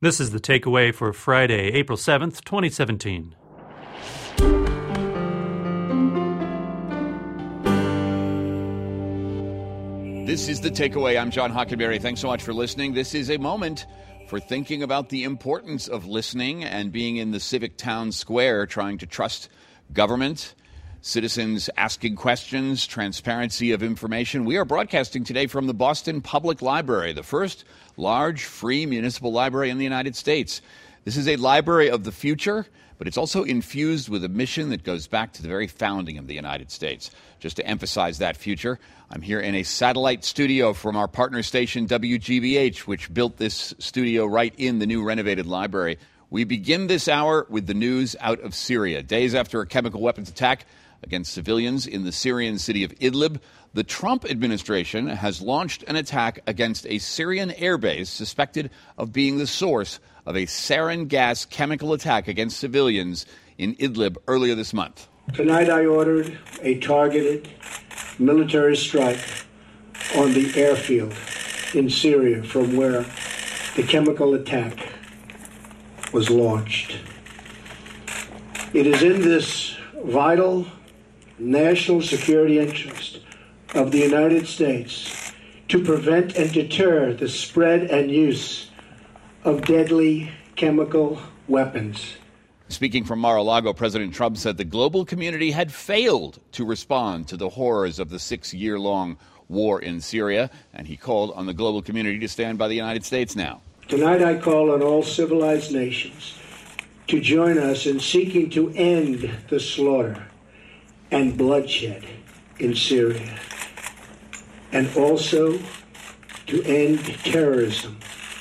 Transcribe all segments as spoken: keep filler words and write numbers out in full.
This is the takeaway for Friday, April seventh, twenty seventeen. This is the takeaway. I'm John Hockenberry. Thanks so much for listening. This is a moment for thinking about the importance of listening and being in the civic town square, trying to trust government, citizens asking questions, transparency of information. We are broadcasting today from the Boston Public Library, the first large free municipal library in the United States. This is a library of the future, but it's also infused with a mission that goes back to the very founding of the United States. Just to emphasize that future, I'm here in a satellite studio from our partner station, W G B H, which built this studio right in the new renovated library. We begin this hour with the news out of Syria. Days after a chemical weapons attack against civilians in the Syrian city of Idlib, the Trump administration has launched an attack against a Syrian airbase suspected of being the source of a sarin gas chemical attack against civilians in Idlib earlier this month. Tonight I ordered a targeted military strike on the airfield in Syria from where the chemical attack was launched. It is in this vital national security interest of the United States to prevent and deter the spread and use of deadly chemical weapons. Speaking from Mar-a-Lago, President Trump said the global community had failed to respond to the horrors of the six-year-long war in Syria, and he called on the global community to stand by the United States now. Tonight I call on all civilized nations to join us in seeking to end the slaughter and bloodshed in Syria, and also to end terrorism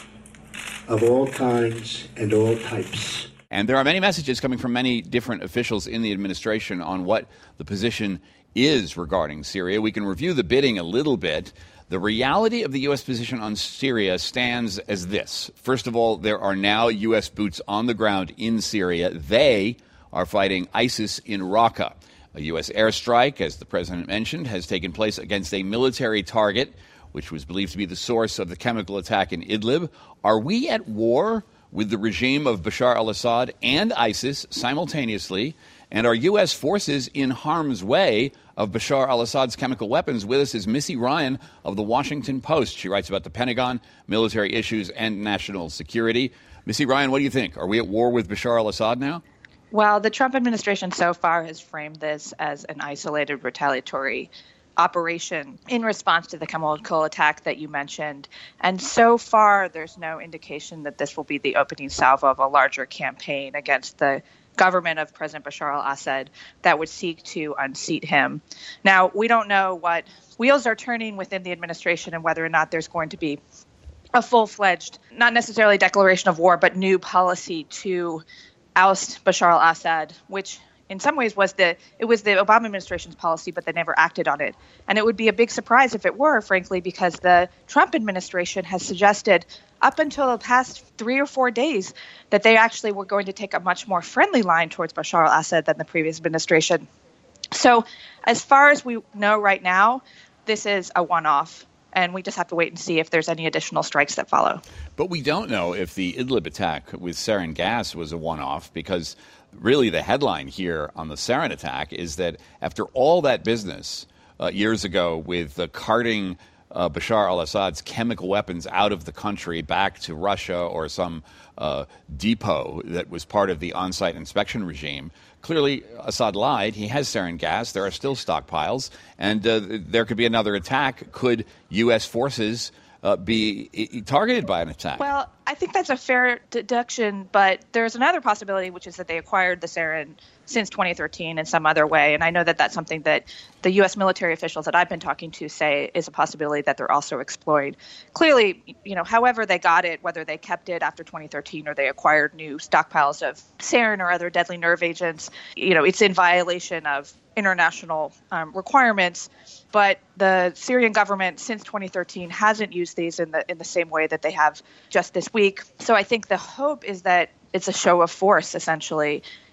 of all kinds and all types. And there are many messages coming from many different officials in the administration on what the position is regarding Syria. We can review the bidding a little bit. The reality of the U S position on Syria stands as this. First of all, there are now U S boots on the ground in Syria. They are fighting ISIS in Raqqa. A U S airstrike, as the president mentioned, has taken place against a military target, which was believed to be the source of the chemical attack in Idlib. Are we at war with the regime of Bashar al-Assad and ISIS simultaneously? And are U S forces in harm's way of Bashar al-Assad's chemical weapons? With us is Missy Ryan of The Washington Post. She writes about the Pentagon, military issues, and national security. Missy Ryan, what do you think? Are we at war with Bashar al-Assad now? Well, the Trump administration so far has framed this as an isolated retaliatory operation in response to the chemical attack that you mentioned. And so far, there's no indication that this will be the opening salvo of a larger campaign against the government of President Bashar al-Assad that would seek to unseat him. Now, we don't know what wheels are turning within the administration and whether or not there's going to be a full-fledged, not necessarily declaration of war, but new policy to oust Bashar al-Assad, which in some ways was the it was the Obama administration's policy, but they never acted on it. And it would be a big surprise if it were, frankly, because the Trump administration has suggested up until the past three or four days that they actually were going to take a much more friendly line towards Bashar al-Assad than the previous administration. So as far as we know right now, this is a one-off. And we just have to wait and see if there's any additional strikes that follow. But we don't know if the Idlib attack with sarin gas was a one-off, because really the headline here on the sarin attack is that after all that business uh, years ago with uh, carting uh, Bashar al-Assad's chemical weapons out of the country back to Russia or some uh, depot that was part of the on-site inspection regime, clearly Assad lied. He has sarin gas. There are still stockpiles. And uh, there could be another attack. Could U S forces uh, be I- targeted by an attack? Well, I think that's a fair deduction. But there's another possibility, which is that they acquired the sarin since twenty thirteen in some other way. And I know that that's something that the U S military officials that I've been talking to say is a possibility that they're also exploring. Clearly, you know, however they got it, whether they kept it after twenty thirteen or they acquired new stockpiles of sarin or other deadly nerve agents, you know, it's in violation of international um, requirements. But the Syrian government since twenty thirteen hasn't used these in the in the same way that they have just this week. So I think the hope is that it's a show of force, essentially,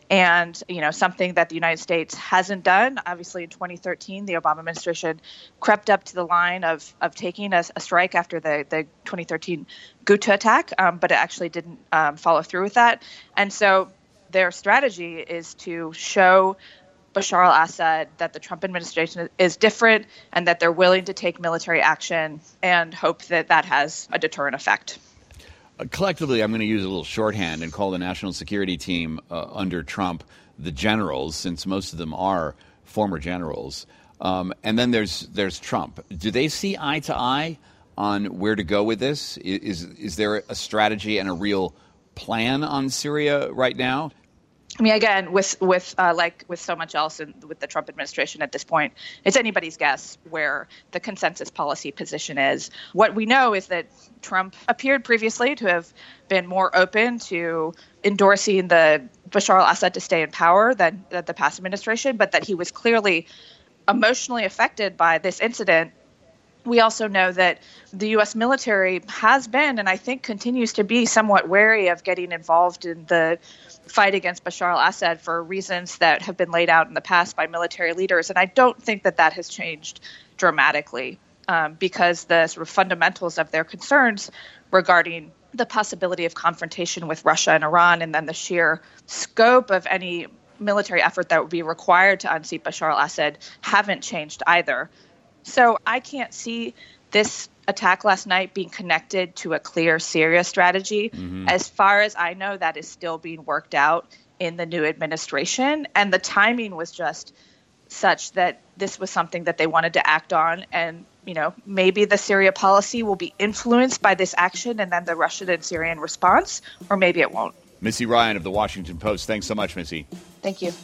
And, you know, something that the United States hasn't done. Obviously, in twenty thirteen, the Obama administration crept up to the line of of taking a, a strike after the, the twenty thirteen Ghouta attack, um, but it actually didn't um, follow through with that. And so their strategy is to show Bashar al-Assad that the Trump administration is different and that they're willing to take military action and hope that that has a deterrent effect. Collectively, I'm going to use a little shorthand and call the national security team uh, under Trump the generals, since most of them are former generals. Um, and then there's there's Trump. Do they see eye to eye on where to go with this? Is is there a strategy and a real plan on Syria right now? I mean, again, with with uh, like with so much else in, with the Trump administration at this point, it's anybody's guess where the consensus policy position is. What we know is that Trump appeared previously to have been more open to endorsing the Bashar al-Assad to stay in power than, than the past administration, but that he was clearly emotionally affected by this incident. We also know that the U S military has been, and I think continues to be, somewhat wary of getting involved in the fight against Bashar al-Assad for reasons that have been laid out in the past by military leaders. And I don't think that that has changed dramatically um, because the sort of fundamentals of their concerns regarding the possibility of confrontation with Russia and Iran, and then the sheer scope of any military effort that would be required to unseat Bashar al-Assad, haven't changed either. So I can't see this attack last night being connected to a clear Syria strategy. Mm-hmm. As far as I know, that is still being worked out in the new administration. And the timing was just such that this was something that they wanted to act on. And, you know, maybe the Syria policy will be influenced by this action and then the Russian and Syrian response, or maybe it won't. Missy Ryan of The Washington Post. Thanks so much, Missy. Thank you.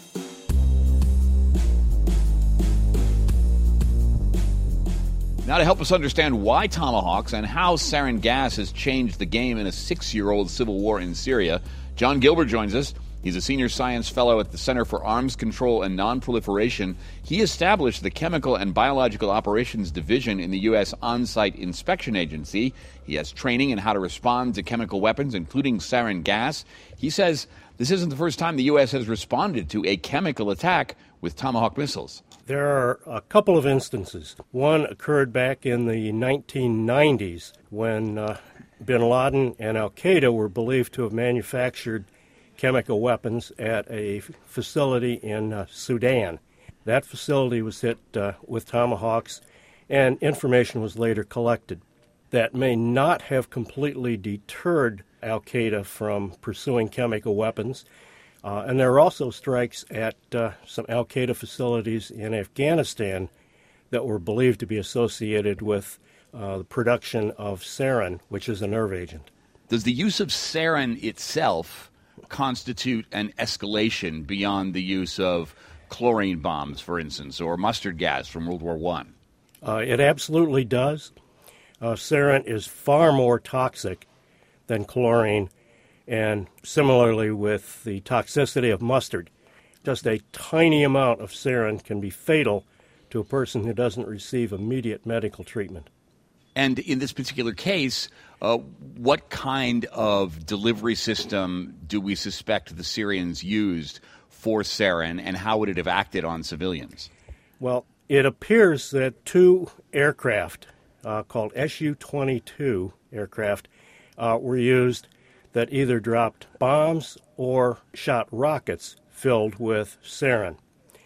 Now to help us understand why tomahawks and how sarin gas has changed the game in a six-year-old civil war in Syria, John Gilbert joins us. He's a senior science fellow at the Center for Arms Control and Nonproliferation. He established the Chemical and Biological Operations Division in the U S On-Site Inspection Agency. He has training in how to respond to chemical weapons, including sarin gas. He says this isn't the first time the U S has responded to a chemical attack with Tomahawk missiles. There are a couple of instances. One occurred back in the nineteen nineties when uh, bin Laden and al-Qaeda were believed to have manufactured chemical weapons at a facility in uh, Sudan. That facility was hit uh, with tomahawks, and information was later collected. That may not have completely deterred al-Qaeda from pursuing chemical weapons. Uh, and there are also strikes at uh, some al-Qaeda facilities in Afghanistan that were believed to be associated with uh, the production of sarin, which is a nerve agent. Does the use of sarin itself constitute an escalation beyond the use of chlorine bombs, for instance, or mustard gas from World War One? Uh, it absolutely does. Uh, sarin is far more toxic than chlorine. And similarly with the toxicity of mustard, just a tiny amount of sarin can be fatal to a person who doesn't receive immediate medical treatment. And in this particular case, uh, what kind of delivery system do we suspect the Syrians used for sarin, and how would it have acted on civilians? Well, it appears that two aircraft uh, called S U twenty-two aircraft uh, were used that either dropped bombs or shot rockets filled with sarin.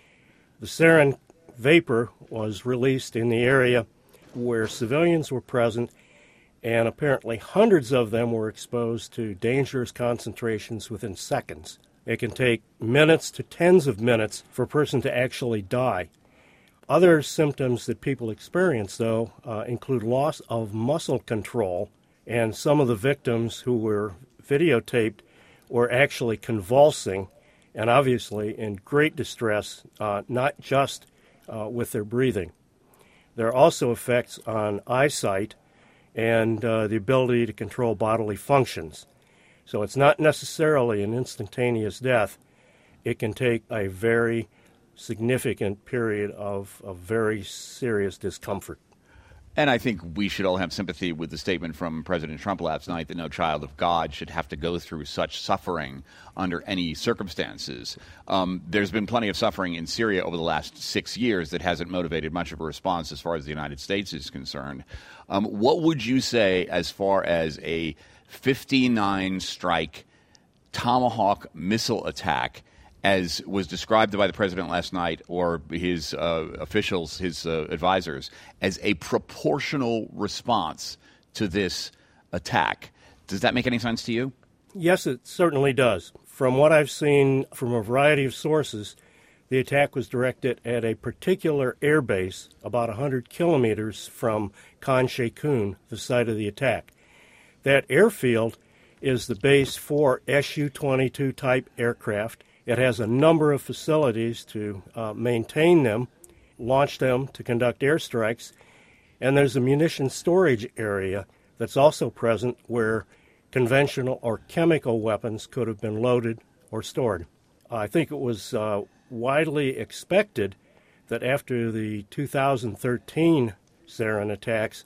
The sarin vapor was released in the area where civilians were present, and apparently hundreds of them were exposed to dangerous concentrations within seconds. It can take minutes to tens of minutes for a person to actually die. Other symptoms that people experience, though, uh, include loss of muscle control, and some of the victims who were videotaped were actually convulsing and obviously in great distress, uh, not just uh, with their breathing. There are also effects on eyesight and uh, the ability to control bodily functions. So it's not necessarily an instantaneous death. It can take a very significant period of, of very serious discomfort. And I think we should all have sympathy with the statement from President Trump last night that no child of God should have to go through such suffering under any circumstances. Um, there's been plenty of suffering in Syria over the last six years that hasn't motivated much of a response as far as the United States is concerned. Um, what would you say as far as a fifty-nine strike Tomahawk missile attack, as was described by the president last night, or his uh, officials, his uh, advisors, as a proportional response to this attack? Does that make any sense to you? Yes, it certainly does. From what I've seen from a variety of sources, the attack was directed at a particular air base about one hundred kilometers from Khan Sheikhoun, the site of the attack. That airfield is the base for S U twenty-two type aircraft. It has a number of facilities to uh, maintain them, launch them, to conduct airstrikes, and there's a munition storage area that's also present where conventional or chemical weapons could have been loaded or stored. I think it was uh, widely expected that after the two thousand thirteen sarin attacks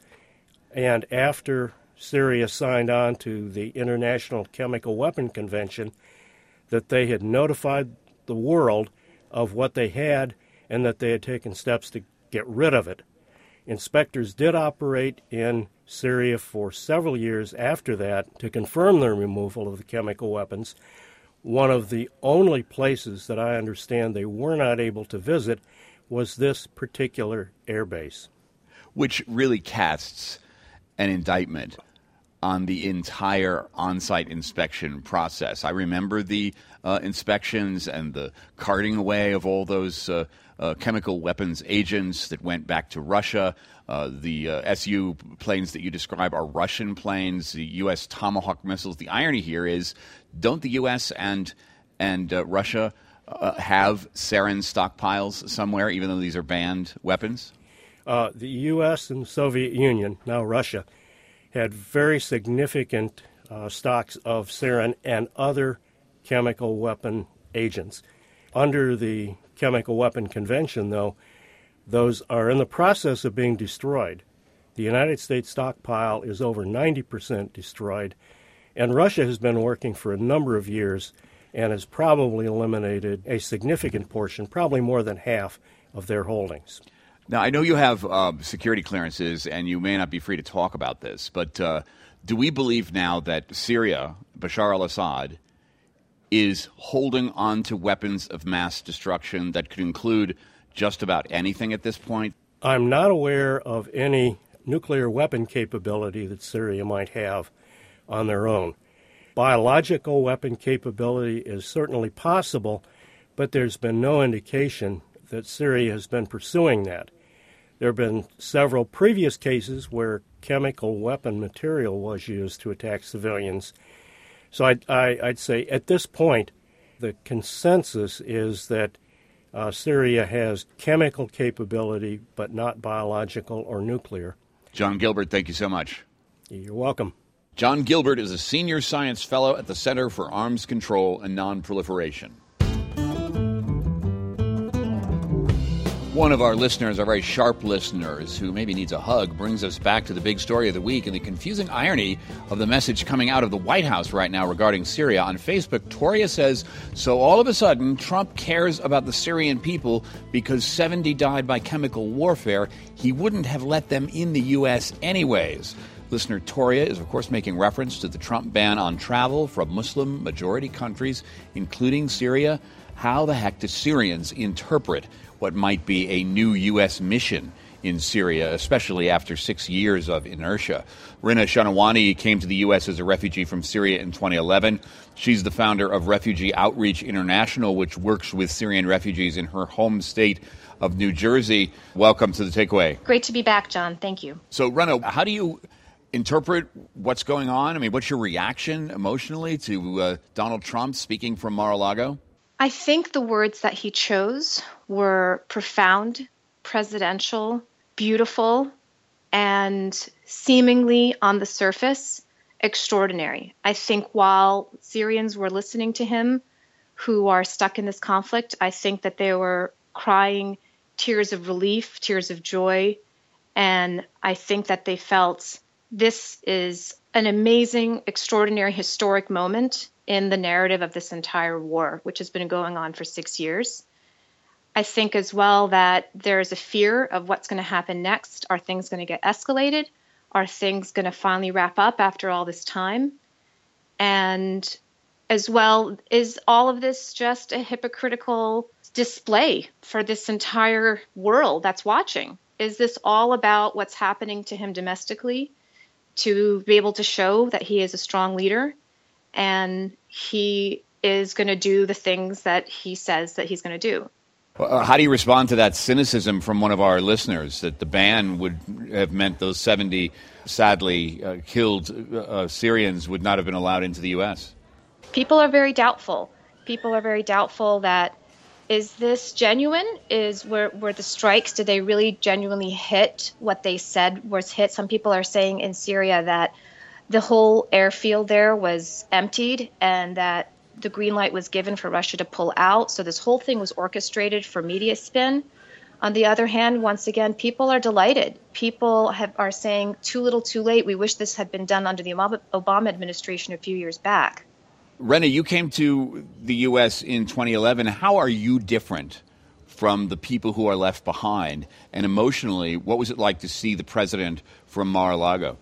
and after Syria signed on to the International Chemical Weapon Convention, that they had notified the world of what they had and that they had taken steps to get rid of it. Inspectors did operate in Syria for several years after that to confirm the removal of the chemical weapons. One of the only places that I understand they were not able to visit was this particular airbase. Which really casts an indictment on the entire on-site inspection process. I remember the uh, inspections and the carting away of all those uh, uh, chemical weapons agents that went back to Russia. Uh, the uh, S U planes that you describe are Russian planes, the U S Tomahawk missiles. The irony here is, don't the U S and, and uh, Russia uh, have sarin stockpiles somewhere, even though these are banned weapons? Uh, the U S and the Soviet Union, now Russia, had very significant uh, stocks of sarin and other chemical weapon agents. Under the Chemical Weapon Convention, though, those are in the process of being destroyed. The United States stockpile is over ninety percent destroyed, and Russia has been working for a number of years and has probably eliminated a significant portion, probably more than half, of their holdings. Now, I know you have uh, security clearances, and you may not be free to talk about this, but uh, do we believe now that Syria, Bashar al-Assad, is holding on to weapons of mass destruction that could include just about anything at this point? I'm not aware of any nuclear weapon capability that Syria might have on their own. Biological weapon capability is certainly possible, but there's been no indication that Syria has been pursuing that. There have been several previous cases where chemical weapon material was used to attack civilians. So I'd, I, I'd say at this point, the consensus is that uh, Syria has chemical capability, but not biological or nuclear. John Gilbert, thank you so much. You're welcome. John Gilbert is a senior science fellow at the Center for Arms Control and Nonproliferation. One of our listeners, our very sharp listeners, who maybe needs a hug, brings us back to the big story of the week and the confusing irony of the message coming out of the White House right now regarding Syria. On Facebook, Toria says, so all of a sudden, Trump cares about the Syrian people because seventy died by chemical warfare. He wouldn't have let them in the U S anyways. Listener Toria is, of course, making reference to the Trump ban on travel from Muslim-majority countries, including Syria. How the heck do Syrians interpret what might be a new U S mission in Syria, especially after six years of inertia? Rina Shanawani came to the U S as a refugee from Syria in twenty eleven. She's the founder of Refugee Outreach International, which works with Syrian refugees in her home state of New Jersey. Welcome to The Takeaway. Great to be back, John. Thank you. So, Rina, how do you interpret what's going on? I mean, what's your reaction emotionally to uh, Donald Trump speaking from Mar-a-Lago? I think the words that he chose were profound, presidential, beautiful, and seemingly on the surface, extraordinary. I think while Syrians were listening to him who are stuck in this conflict, I think that they were crying tears of relief, tears of joy, And I think that they felt this is an amazing, extraordinary, historic moment in the narrative of this entire war, which has been going on for six years. I think as well that there is a fear of what's going to happen next. Are things going to get escalated? Are things going to finally wrap up after all this time? And as well, is all of this just a hypocritical display for this entire world that's watching? Is this all about what's happening to him domestically to be able to show that he is a strong leader and he is going to do the things that he says that he's going to do? Well, how do you respond to that cynicism from one of our listeners that the ban would have meant those seventy sadly uh, killed uh, Syrians would not have been allowed into the U S? People are very doubtful. People are very doubtful that, is this genuine? Is were, were the strikes, did they really genuinely hit what they said was hit? Some people are saying in Syria that the whole airfield there was emptied and that the green light was given for Russia to pull out. So this whole thing was orchestrated for media spin. On the other hand, once again, people are delighted. People have, are saying too little too late. We wish this had been done under the Obama administration a few years back. Rena, you came to the U S in twenty eleven. How are you different from the people who are left behind? And emotionally, what was it like to see the president from Mar-a-Lago?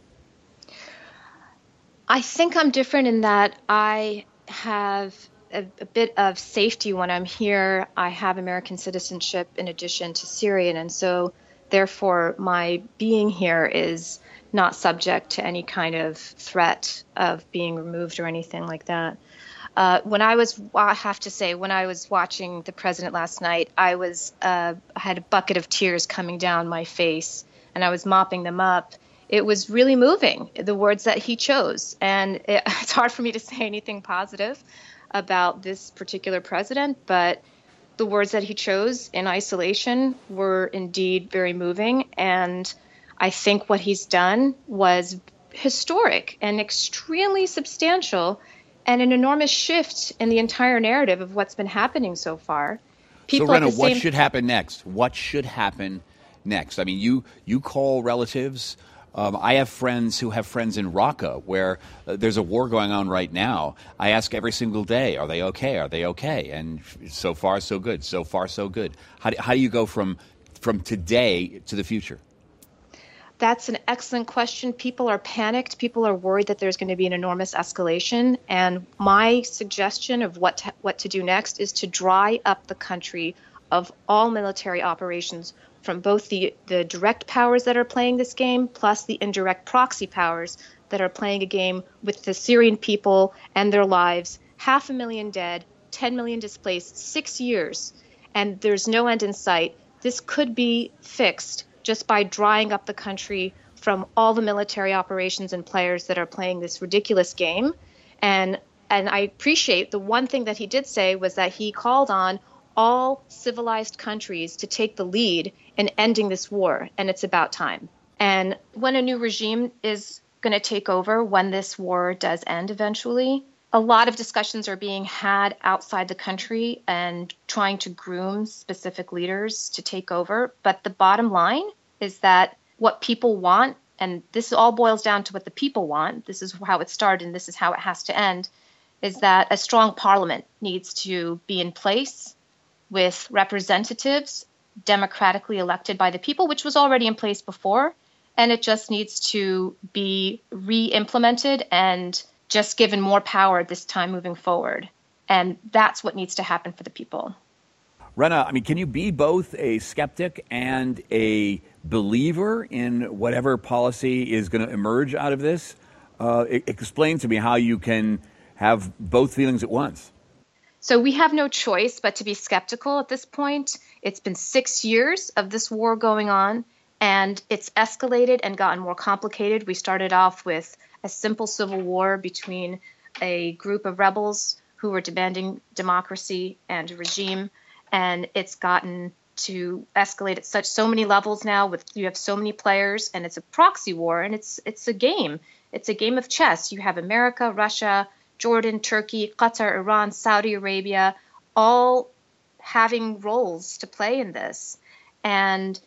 I think I'm different in that I have a, a bit of safety when I'm here. I have American citizenship in addition to Syrian, and so therefore my being here is not subject to any kind of threat of being removed or anything like that. Uh, when I was, I have to say, when I was watching the president last night, I was, uh, I had a bucket of tears coming down my face, and I was mopping them up. It was really moving, the words that he chose. And it, it's hard for me to say anything positive about this particular president, but the words that he chose in isolation were indeed very moving. And I think what he's done was historic and extremely substantial and an enormous shift in the entire narrative of what's been happening so far. People so, Rena, what same... should happen next? What should happen next? I mean, you, you call relatives. Um, I have friends who have friends in Raqqa where uh, there's a war going on right now. I ask every single day, are they okay? Are they okay? And so far, so good. So far, so good. How do, how do you go from from today to the future? That's an excellent question. People are panicked. People are worried that there's going to be an enormous escalation. And my suggestion of what to, what to do next is to dry up the country of all military operations from both the, the direct powers that are playing this game plus the indirect proxy powers that are playing a game with the Syrian people and their lives. Half a million dead, ten million displaced, six years, and there's no end in sight. This could be fixed just by drying up the country from all the military operations and players that are playing this ridiculous game. And and I appreciate the one thing that he did say was that he called on all civilized countries to take the lead in ending this war, and it's about time. And when a new regime is going to take over, when this war does end eventually, a lot of discussions are being had outside the country and trying to groom specific leaders to take over. But the bottom line is that what people want, and this all boils down to what the people want, this is how it started and this is how it has to end, is that a strong parliament needs to be in place with representatives democratically elected by the people, which was already in place before, and it just needs to be re-implemented and just given more power this time moving forward. And that's what needs to happen for the people. Rena, I mean, can you be both a skeptic and a believer in whatever policy is going to emerge out of this? Uh, explain to me how you can have both feelings at once. So we have no choice but to be skeptical at this point. It's been six years of this war going on, and it's escalated and gotten more complicated. We started off with a simple civil war between a group of rebels who were demanding democracy and a regime, and it's gotten to escalate at such so many levels now. With you have so many players, and it's a proxy war, and it's it's a game. It's a game of chess. You have America, Russia, Jordan, Turkey, Qatar, Iran, Saudi Arabia, all having roles to play in this. And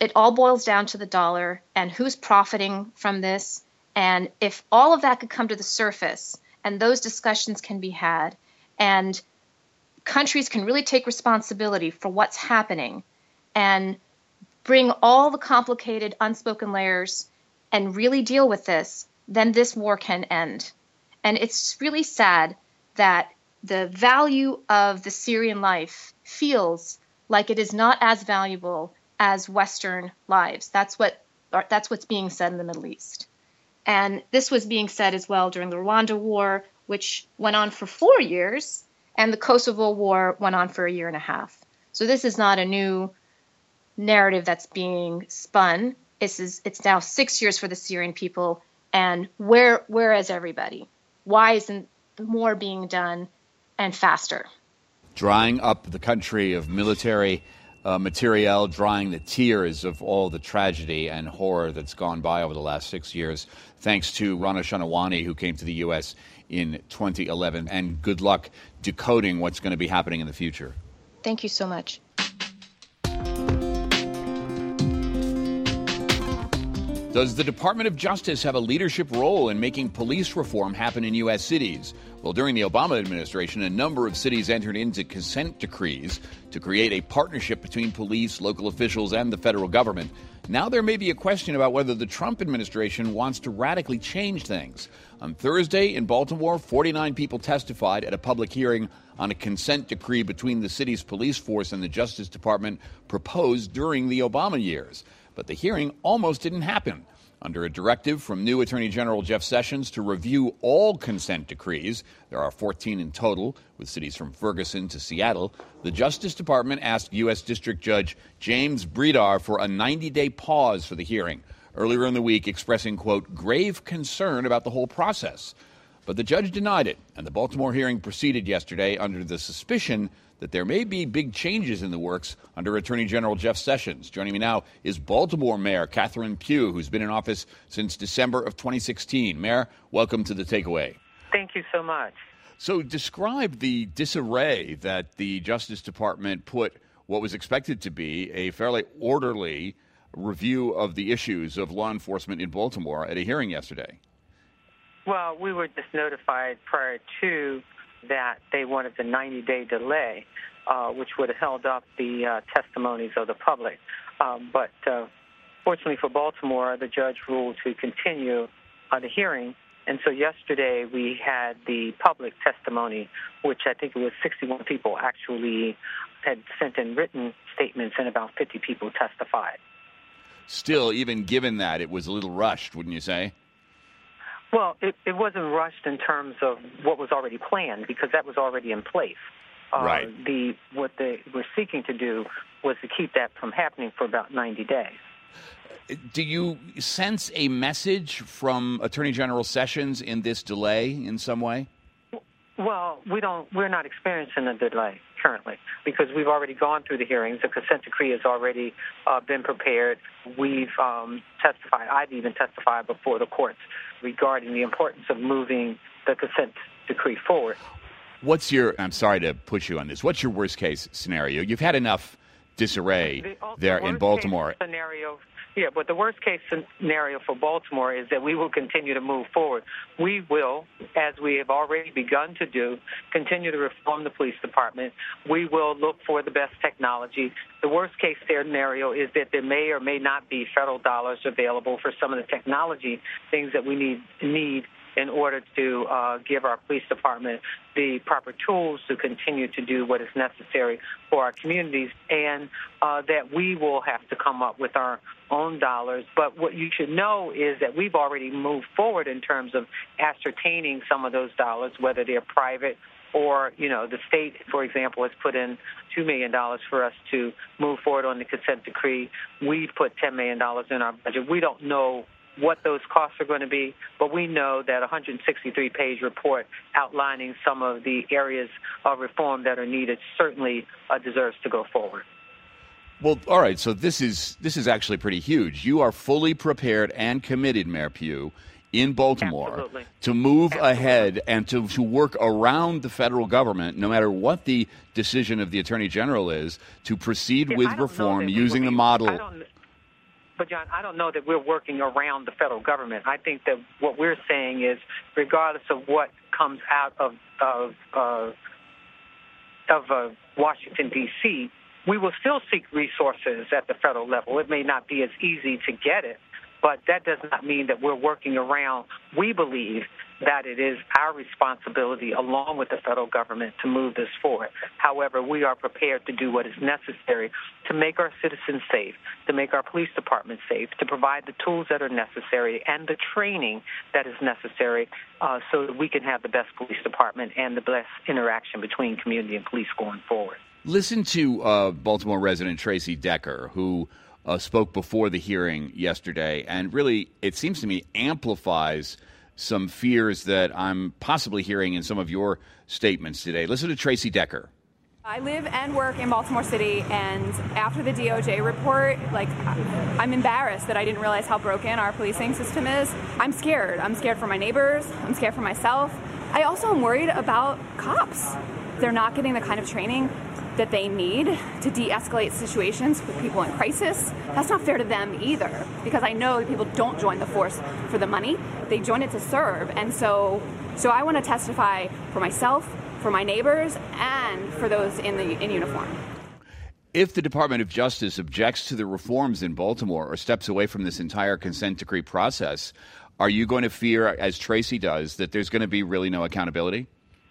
it all boils down to the dollar and who's profiting from this. And if all of that could come to the surface and those discussions can be had and countries can really take responsibility for what's happening and bring all the complicated unspoken layers and really deal with this, then this war can end. And it's really sad that the value of the Syrian life feels like it is not as valuable as Western lives. That's what that's what's being said in the Middle East. And this was being said as well during the Rwanda war, which went on for four years, and the Kosovo war went on for a year and a half. So this is not a new narrative that's being spun. This is it's now six years for the Syrian people, and where where is everybody? Why isn't more being done and faster? Drying up the country of military uh, materiel, drying the tears of all the tragedy and horror that's gone by over the last six years. Thanks to Rana Shanawani, who came to the U S in twenty eleven, and good luck decoding what's going to be happening in the future. Thank you so much. Does the Department of Justice have a leadership role in making police reform happen in U S cities? Well, during the Obama administration, a number of cities entered into consent decrees to create a partnership between police, local officials, and the federal government. Now there may be a question about whether the Trump administration wants to radically change things. On Thursday in Baltimore, forty-nine people testified at a public hearing on a consent decree between the city's police force and the Justice Department proposed during the Obama years. But the hearing almost didn't happen. Under a directive from new Attorney General Jeff Sessions to review all consent decrees, there are fourteen in total, with cities from Ferguson to Seattle, the Justice Department asked U S. District Judge James Bredar for a ninety-day pause for the hearing, earlier in the week expressing, quote, grave concern about the whole process. But the judge denied it, and the Baltimore hearing proceeded yesterday under the suspicion that there may be big changes in the works under Attorney General Jeff Sessions. Joining me now is Baltimore Mayor Catherine Pugh, who's been in office since December of twenty sixteen. Mayor, welcome to The Takeaway. Thank you so much. So describe the disarray that the Justice Department put what was expected to be a fairly orderly review of the issues of law enforcement in Baltimore at a hearing yesterday. Well, we were just notified prior to that they wanted the ninety-day delay, uh, which would have held up the uh, testimonies of the public. Um, but uh, fortunately for Baltimore, the judge ruled to continue uh, the hearing. And so yesterday we had the public testimony, which I think it was sixty-one people actually had sent in written statements, and about fifty people testified. Still, even given that, it was a little rushed, wouldn't you say? Well, it, it wasn't rushed in terms of what was already planned, because that was already in place. Uh, right. The what they were seeking to do was to keep that from happening for about ninety days. Do you sense a message from Attorney General Sessions in this delay in some way? Well, we don't. We're not experiencing a delay currently because we've already gone through the hearings. The consent decree has already uh, been prepared. We've um, testified. I've even testified before the courts regarding the importance of moving the consent decree forward. What's your? I'm sorry to put you on this. What's your worst case scenario? You've had enough disarray the, there the in Baltimore. Scenario. Yeah, but the worst case scenario for Baltimore is that we will continue to move forward. We will, as we have already begun to do, continue to reform the police department. We will look for the best technology. The worst case scenario is that there may or may not be federal dollars available for some of the technology things that we need need in order to uh, give our police department the proper tools to continue to do what is necessary for our communities, and uh, that we will have to come up with our own dollars. But what you should know is that we've already moved forward in terms of ascertaining some of those dollars, whether they're private or, you know, the state, for example, has put in two million dollars for us to move forward on the consent decree. We've put ten million dollars in our budget. We don't know what those costs are going to be, but we know that a one hundred sixty-three page report outlining some of the areas of reform that are needed certainly uh, deserves to go forward. Well, all right, so this is this is actually pretty huge. You are fully prepared and committed, Mayor Pugh, in Baltimore Absolutely. to move Absolutely. ahead and to, to work around the federal government, no matter what the decision of the Attorney General is, to proceed Yeah, with I don't know reform that we using would the be- model. I don't, But, John, I don't know that we're working around the federal government. I think that what we're saying is, regardless of what comes out of of uh, of uh, Washington, D C, we will still seek resources at the federal level. It may not be as easy to get it, but that does not mean that we're working around. We believe that it is our responsibility, along with the federal government, to move this forward. However, we are prepared to do what is necessary to make our citizens safe, to make our police department safe, to provide the tools that are necessary and the training that is necessary uh, so that we can have the best police department and the best interaction between community and police going forward. Listen to uh, Baltimore resident Tracy Decker, who uh, spoke before the hearing yesterday, and really, it seems to me, amplifies some fears that I'm possibly hearing in some of your statements today. Listen to Tracy Decker. I live and work in Baltimore City, and after the D O J report, like, I'm embarrassed that I didn't realize how broken our policing system is. I'm scared. I'm scared for my neighbors. I'm scared for myself. I also am worried about cops. They're not getting the kind of training that they need to de-escalate situations with people in crisis. That's not fair to them either, because I know that people don't join the force for the money. They join it to serve. And so so I want to testify for myself, for my neighbors, and for those in the in uniform. If the Department of Justice objects to the reforms in Baltimore or steps away from this entire consent decree process, are you going to fear, as Tracy does, that there's going to be really no accountability?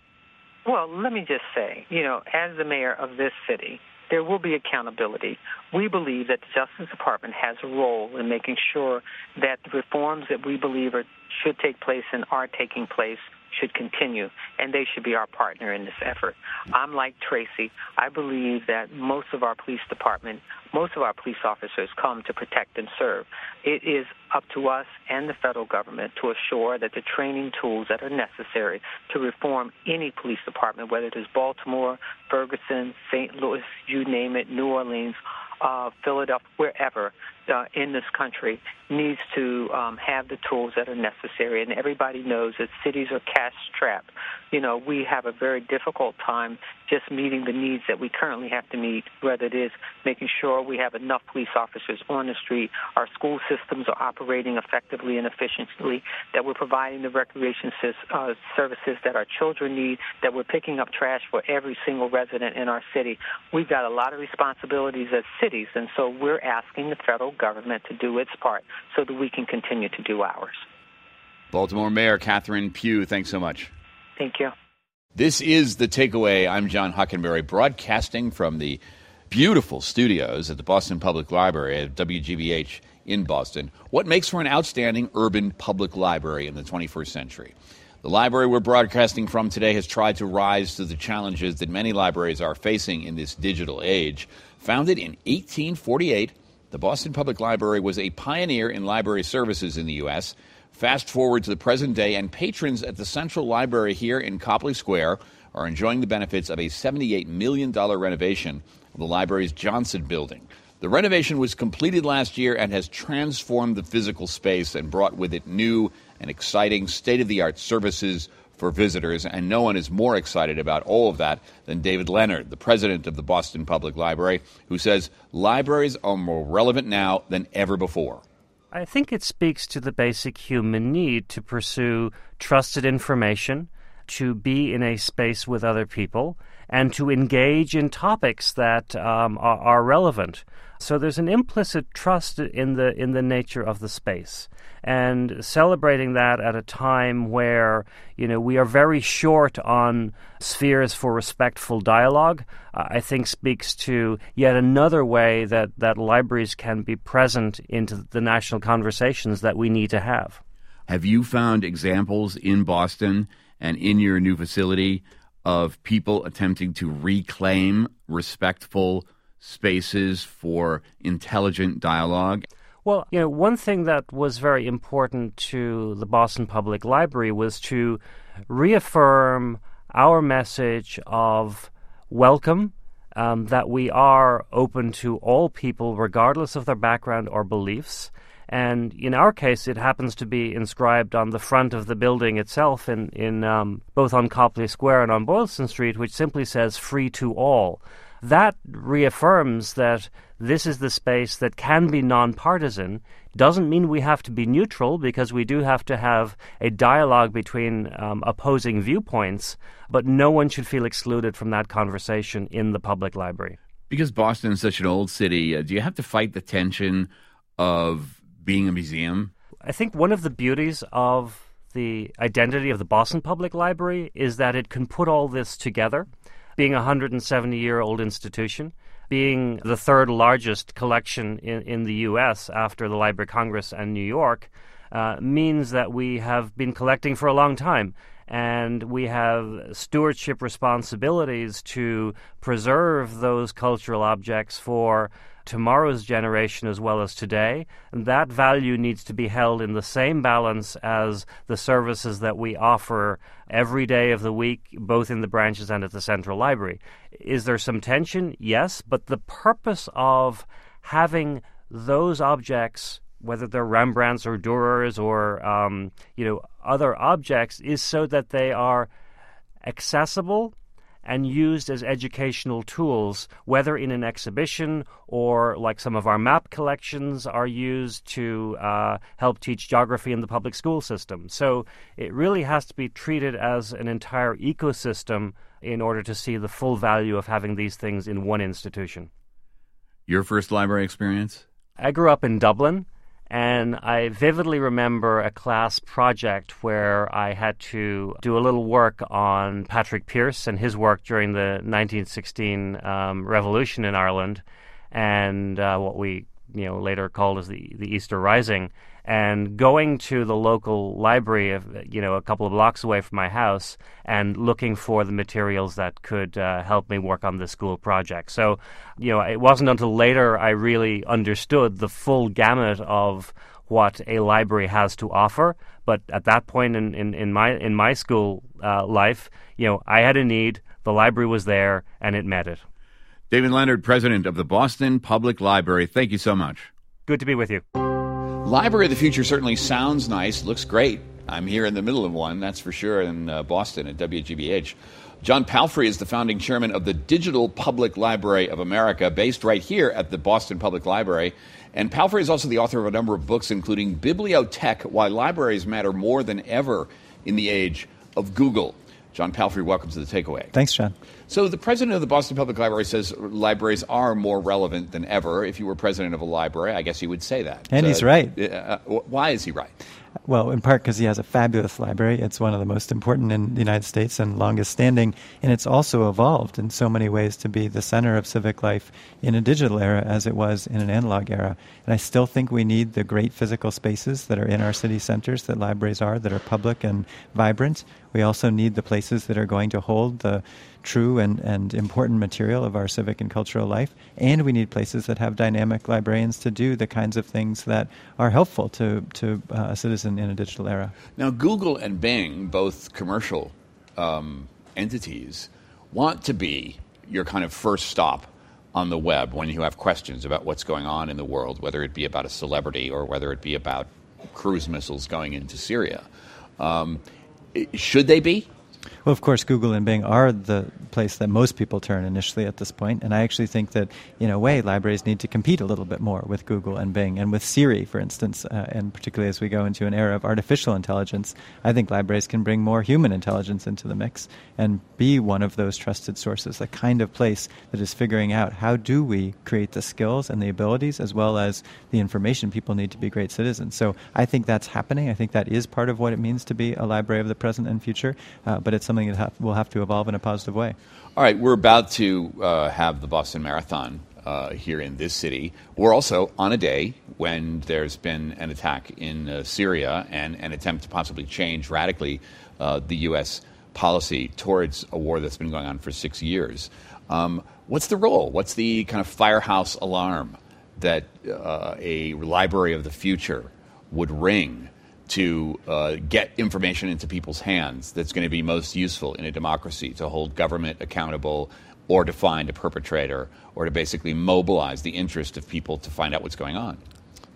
Well, let me just say, you know, as the mayor of this city, there will be accountability. We believe that the Justice Department has a role in making sure that the reforms that we believe are, should take place and are taking place should continue, and they should be our partner in this effort. I'm like Tracy. I believe that most of our police department, most of our police officers come to protect and serve. It is up to us and the federal government to assure that the training tools that are necessary to reform any police department, whether it is Baltimore, Ferguson, Saint Louis, you name it, New Orleans, uh, Philadelphia, wherever uh, in this country, needs to um, have the tools that are necessary. And everybody knows that cities are cash-strapped. You know, we have a very difficult time just meeting the needs that we currently have to meet, whether it is making sure we have enough police officers on the street, our school systems are operating effectively and efficiently, that we're providing the recreation uh, services that our children need, that we're picking up trash for every single resident in our city. We've got a lot of responsibilities as cities, and so we're asking the federal government to do its part so that we can continue to do ours. Baltimore Mayor Catherine Pugh, thanks so much. Thank you. This is The Takeaway. I'm John Hockenberry, broadcasting from the beautiful studios at the Boston Public Library at W G B H in Boston. What makes for an outstanding urban public library in the twenty-first century? The library we're broadcasting from today has tried to rise to the challenges that many libraries are facing in this digital age. Founded in eighteen forty-eight, the Boston Public Library was a pioneer in library services in the U S Fast forward to the present day, and patrons at the Central Library here in Copley Square are enjoying the benefits of a seventy-eight million dollars renovation of the library's Johnson building. The renovation was completed last year and has transformed the physical space and brought with it new and exciting state-of-the-art services for visitors, and no one is more excited about all of that than David Leonard, the president of the Boston Public Library, who says libraries are more relevant now than ever before. I think it speaks to the basic human need to pursue trusted information, to be in a space with other people, and to engage in topics that um, are, are relevant. So there's an implicit trust in the in the nature of the space, and celebrating that at a time where, you know, we are very short on spheres for respectful dialogue, uh, I think speaks to yet another way that, that libraries can be present into the national conversations that we need to have. Have you found examples in Boston and in your new facility of people attempting to reclaim respectful spaces for intelligent dialogue? Well, you know, one thing that was very important to the Boston Public Library was to reaffirm our message of welcome, um, that we are open to all people regardless of their background or beliefs. And in our case, it happens to be inscribed on the front of the building itself, in, in um, both on Copley Square and on Boylston Street, which simply says free to all. that reaffirms that this is the space that can be nonpartisan. Doesn't mean we have to be neutral, because we do have to have a dialogue between um, opposing viewpoints, but no one should feel excluded from that conversation in the public library. Because Boston is such an old city, uh, do you have to fight the tension of being a museum? I think one of the beauties of the identity of the Boston Public Library is that it can put all this together. Being a one hundred seventy-year-old institution, being the third largest collection in, in the U S after the Library of Congress and New York, uh, means that we have been collecting for a long time. And we have stewardship responsibilities to preserve those cultural objects for tomorrow's generation as well as today. And that value needs to be held in the same balance as the services that we offer every day of the week, both in the branches and at the Central Library. Is there some tension? Yes, but the purpose of having those objects, whether they're Rembrandts or Dürers or um, you know other objects, is so that they are accessible and used as educational tools, whether in an exhibition or like some of our map collections are used to uh, help teach geography in the public school system. So it really has to be treated as an entire ecosystem in order to see the full value of having these things in one institution. Your first library experience? I grew up in Dublin, and I vividly remember a class project where I had to do a little work on Patrick Pearse and his work during the nineteen sixteen um, revolution in Ireland, and uh, what we you know later called as the, the Easter Rising. And going to the local library, of, you know, a couple of blocks away from my house, and looking for the materials that could uh, help me work on the school project. So, you know, it wasn't until later I really understood the full gamut of what a library has to offer. But at that point in, in, in my in my school uh, life, you know, I had a need, the library was there, and it met it. David Leonard, president of the Boston Public Library, thank you so much. Good to be with you. Library of the Future certainly sounds nice, looks great. I'm here in the middle of one, that's for sure, in uh, Boston at W G B H. John Palfrey is the founding chairman of the Digital Public Library of America, based right here at the Boston Public Library. And Palfrey is also the author of a number of books, including Bibliotech, Why Libraries Matter More Than Ever in the Age of Google. John Palfrey, welcome to The Takeaway. Thanks, John. So the president of the Boston Public Library says libraries are more relevant than ever. If you were president of a library, I guess you would say that. And uh, he's right. Uh, why is he right? Well, in part because he has a fabulous library. It's one of the most important in the United States and longest standing, and it's also evolved in so many ways to be the center of civic life in a digital era as it was in an analog era. And I still think we need the great physical spaces that are in our city centers that libraries are, that are public and vibrant. We also need the places that are going to hold the true and, and important material of our civic and cultural life. And we need places that have dynamic librarians to do the kinds of things that are helpful to, to uh, a citizen in a digital era. Now, Google and Bing, both commercial um, entities, want to be your kind of first stop on the web when you have questions about what's going on in the world, whether it be about a celebrity or whether it be about cruise missiles going into Syria. Um, should they be? Well, of course, Google and Bing are the place that most people turn initially at this point, and I actually think that, in a way, libraries need to compete a little bit more with Google and Bing, and with Siri, for instance, uh, and particularly as we go into an era of artificial intelligence, I think libraries can bring more human intelligence into the mix and be one of those trusted sources, the kind of place that is figuring out how do we create the skills and the abilities as well as the information people need to be great citizens. So I think that's happening. I think that is part of what it means to be a library of the present and future, uh, but it's something that ha- will have to evolve in a positive way. All right, we're about to uh, have the Boston Marathon uh, here in this city. We're also on a day when there's been an attack in uh, Syria and an attempt to possibly change radically uh, the U S policy towards a war that's been going on for six years. Um, what's the role? What's the kind of firehouse alarm that uh, a library of the future would ring to uh, get information into people's hands that's going to be most useful in a democracy to hold government accountable or to find a perpetrator or to basically mobilize the interest of people to find out what's going on?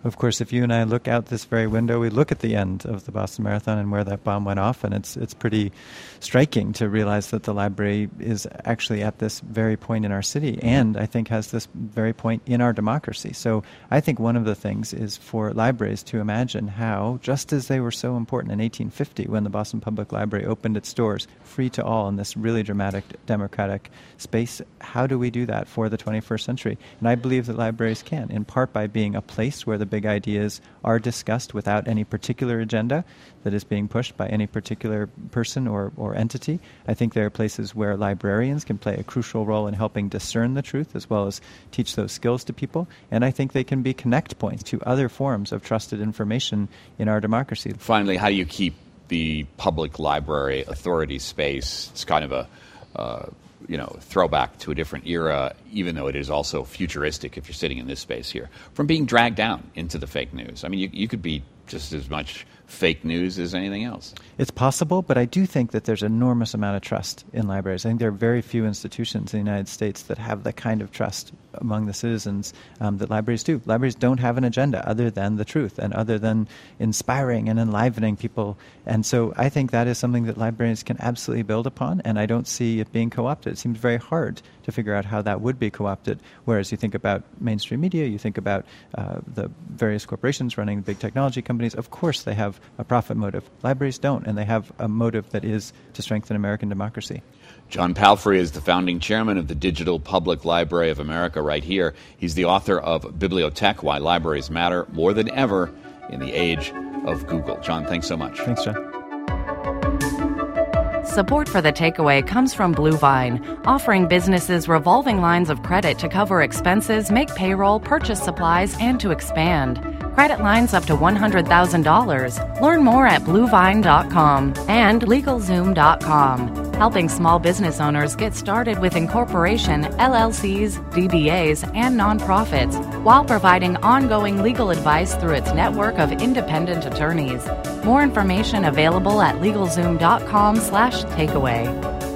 Of course, if you and I look out this very window, we look at the end of the Boston Marathon and where that bomb went off, and it's it's pretty striking to realize that the library is actually at this very point in our city, and I think has this very point in our democracy. So I think one of the things is for libraries to imagine how, just as they were so important in eighteen fifty when the Boston Public Library opened its doors free to all in this really dramatic democratic space, how do we do that for the twenty-first century? And I believe that libraries can, in part by being a place where the big ideas are discussed without any particular agenda that is being pushed by any particular person or, or entity. I think there are places where librarians can play a crucial role in helping discern the truth as well as teach those skills to people. And I think they can be connect points to other forms of trusted information in our democracy. Finally, how do you keep the public library authority space? It's kind of a uh, you know, throwback to a different era, even though it is also futuristic if you're sitting in this space here, from being dragged down into the fake news. I mean, you, you could be just as much fake news as anything else. It's possible, but I do think that there's an enormous amount of trust in libraries. I think there are very few institutions in the United States that have the kind of trust among the citizens um, that libraries do. Libraries don't have an agenda other than the truth and other than inspiring and enlivening people. And so I think that is something that librarians can absolutely build upon, and I don't see it being co-opted. It seems very hard to figure out how that would be co-opted, whereas you think about mainstream media, you think about uh, the various corporations running big technology companies. Of course they have a profit motive. Libraries don't, and they have a motive that is to strengthen American democracy. John Palfrey is the founding chairman of the Digital Public Library of America right here. He's the author of Bibliothèque, Why Libraries Matter More Than Ever in the Age of Google. John, thanks so much. Thanks, John. Support for The Takeaway comes from Blue Vine, offering businesses revolving lines of credit to cover expenses, make payroll, purchase supplies, and to expand. Credit lines up to one hundred thousand dollars. Learn more at blue vine dot com and LegalZoom dot com, helping small business owners get started with incorporation, L L Cs, D B As, and nonprofits, while providing ongoing legal advice through its network of independent attorneys. More information available at LegalZoom dot com slash takeaway.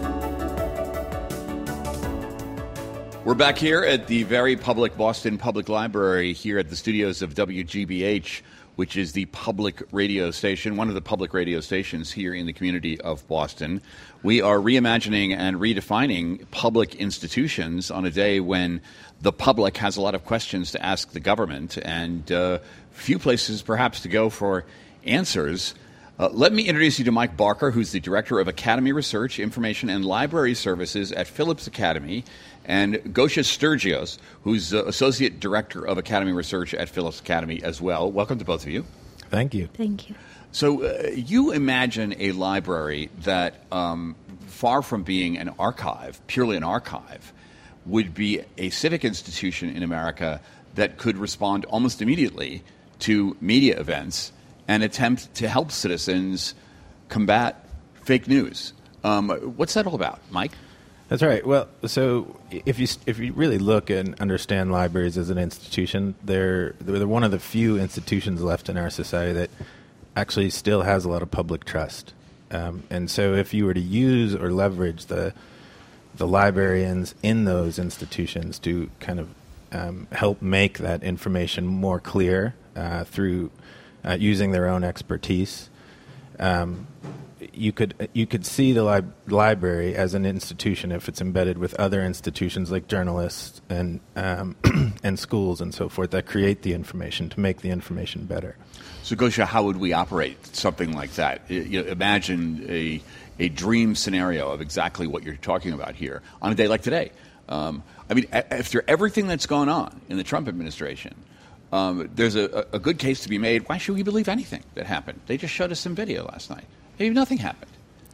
We're back here at the very public Boston Public Library here at the studios of W G B H, which is the public radio station, one of the public radio stations here in the community of Boston. We are reimagining and redefining public institutions on a day when the public has a lot of questions to ask the government and uh, few places perhaps to go for answers. Uh, let me introduce you to Mike Barker, who's the Director of Academy Research, Information, and Library Services at Phillips Academy, and Gosha Sturgios, who's uh, Associate Director of Academy Research at Phillips Academy as well. Welcome to both of you. Thank you. Thank you. So uh, you imagine a library that, um, far from being an archive, purely an archive, would be a civic institution in America that could respond almost immediately to media events and attempt to help citizens combat fake news. Um, what's that all about, Mike? That's right. Well, so if you if you really look and understand libraries as an institution, they're they're one of the few institutions left in our society that actually still has a lot of public trust. Um, and so, if you were to use or leverage the the librarians in those institutions to kind of um, help make that information more clear uh, through uh, using their own expertise. Um, You could you could see the li- library as an institution if it's embedded with other institutions like journalists and um, and schools and so forth that create the information to make the information better. So, Gosha, how would we operate something like that? You know, imagine a a dream scenario of exactly what you're talking about here on a day like today. Um, I mean, after everything that's gone on in the Trump administration, um, there's a, a good case to be made. Why should we believe anything that happened? They just showed us some video last night. Maybe nothing happened.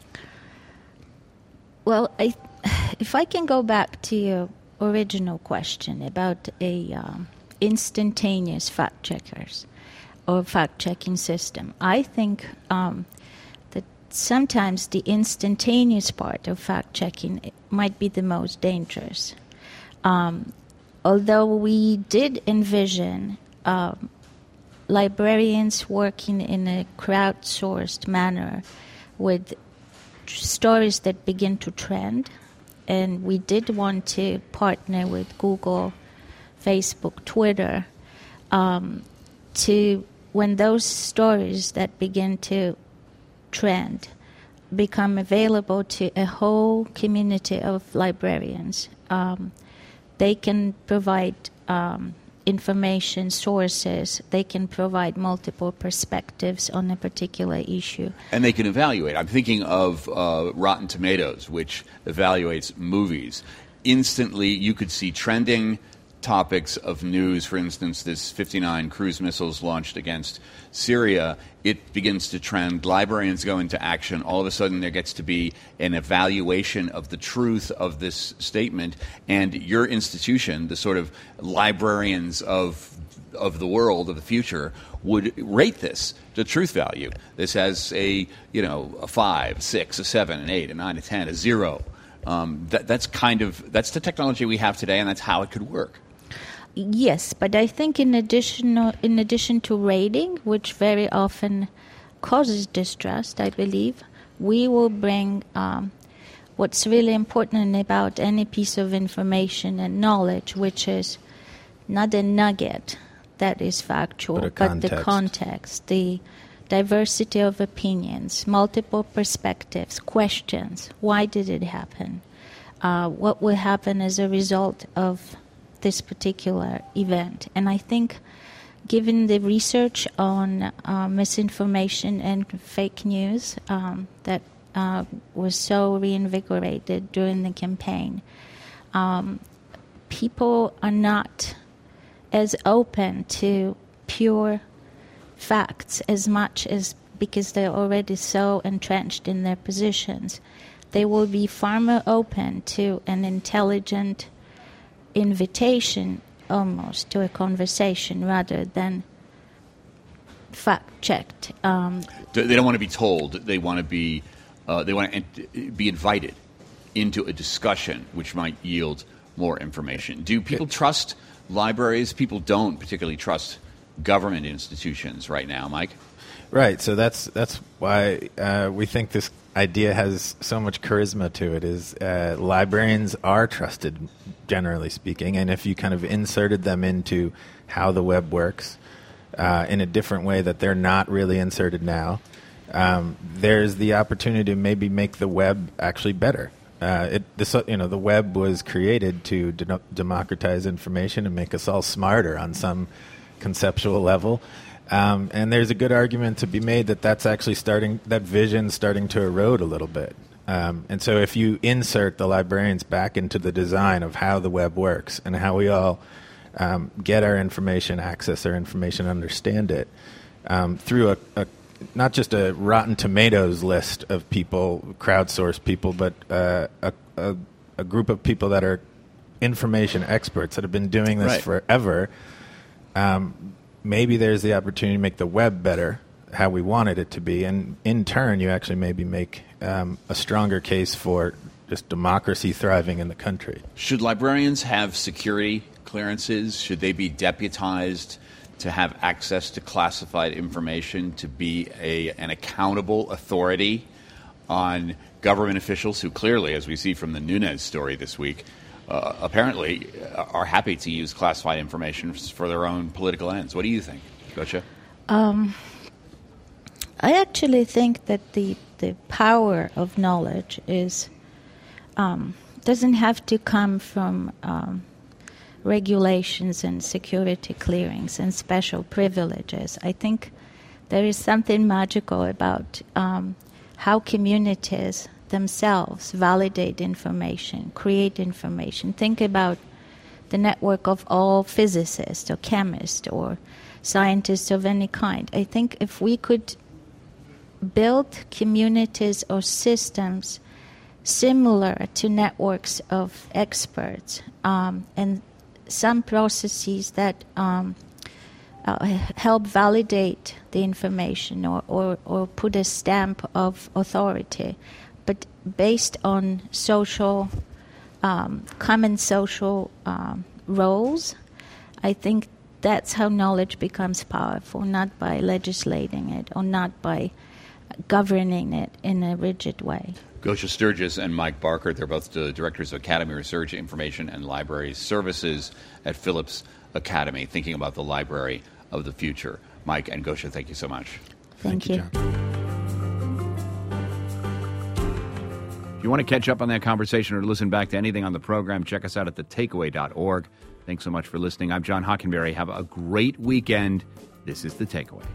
Well, I, if I can go back to your original question about a um, instantaneous fact checkers or fact checking system, I think um, that sometimes the instantaneous part of fact checking might be the most dangerous. Um, although we did envision um, librarians working in a crowdsourced manner with stories that begin to trend. And we did want to partner with Google, Facebook, Twitter. Um, to when those stories that begin to trend become available to a whole community of librarians, um, they can provide um, information sources, they can provide multiple perspectives on a particular issue. And they can evaluate. I'm thinking of uh, Rotten Tomatoes, which evaluates movies. Instantly, you could see trending topics of news. For instance, this fifty-nine cruise missiles launched against Syria. It begins to trend. Librarians go into action. All of a sudden, there gets to be an evaluation of the truth of this statement. And your institution, the sort of librarians of of the world of the future, would rate this the truth value. This has a you know a five, six, a seven, an eight, a nine, a ten, a zero. Um, that, that's kind of that's the technology we have today, and that's how it could work. Yes, but I think in addition, in addition to rating, which very often causes distrust, I believe, we will bring um, what's really important about any piece of information and knowledge, which is not a nugget that is factual, but, but the context, the diversity of opinions, multiple perspectives, questions. Why did it happen? Uh, what will happen as a result of this particular event? And I think given the research on uh, misinformation and fake news um, that uh, was so reinvigorated during the campaign, um, people are not as open to pure facts as much as because they're already so entrenched in their positions. They will be far more open to an intelligent invitation almost to a conversation rather than fact-checked. Um, they don't want to be told. They want to be uh, they want to be invited into a discussion which might yield more information. Do people trust libraries? People don't particularly trust government institutions right now, Mike. Right. So that's that's why uh, we think this idea has so much charisma to it. Is uh, librarians are trusted, generally speaking, and if you kind of inserted them into how the web works uh, in a different way that they're not really inserted now, um, there's the opportunity to maybe make the web actually better. Uh, it, this, you know, the web was created to de- democratize information and make us all smarter on some conceptual level. Um, and there's a good argument to be made that that's actually starting, that vision starting to erode a little bit. Um, and so if you insert the librarians back into the design of how the web works and how we all um, get our information, access our information, understand it, um, through a, a not just a Rotten Tomatoes list of people, crowdsourced people, but uh, a, a, a group of people that are information experts that have been doing this right. forever, um, maybe there's the opportunity to make the web better, how we wanted it to be, and in turn, you actually maybe make um, a stronger case for just democracy thriving in the country. Should librarians have security clearances? Should they be deputized to have access to classified information, to be a an accountable authority on government officials who clearly, as we see from the Nunes story this week, uh, apparently are happy to use classified information for their own political ends? What do you think, Gosia? Um, I actually think that the the power of knowledge is um, doesn't have to come from um, regulations and security clearings and special privileges. I think there is something magical about um, how communities themselves validate information, create information. Think about the network of all physicists or chemists or scientists of any kind. I think if we could build communities or systems similar to networks of experts um, and some processes that um, uh, help validate the information or, or, or put a stamp of authority, but based on social, um, common social um, roles, I think that's how knowledge becomes powerful, not by legislating it or not by governing it in a rigid way. Gosia Sturgis and Mike Barker, they're both the directors of Academy Research, Information, and Library Services at Phillips Academy, thinking about the library of the future. Mike and Gosha, thank you so much. Thank, Thank you. you, John. If you want to catch up on that conversation or listen back to anything on the program, check us out at the takeaway dot org. Thanks so much for listening. I'm John Hockenberry. Have a great weekend. This is The Takeaway.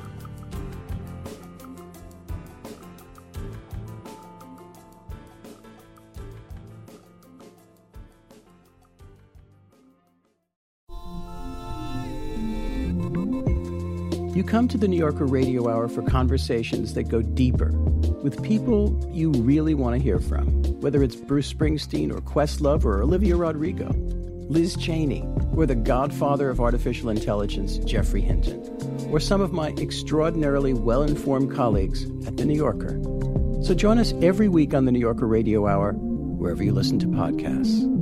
You come to the New Yorker Radio Hour for conversations that go deeper with people you really want to hear from, whether it's Bruce Springsteen or Questlove or Olivia Rodrigo, Liz Cheney, or the godfather of artificial intelligence, Geoffrey Hinton, or some of my extraordinarily well-informed colleagues at The New Yorker. So join us every week on the New Yorker Radio Hour, wherever you listen to podcasts.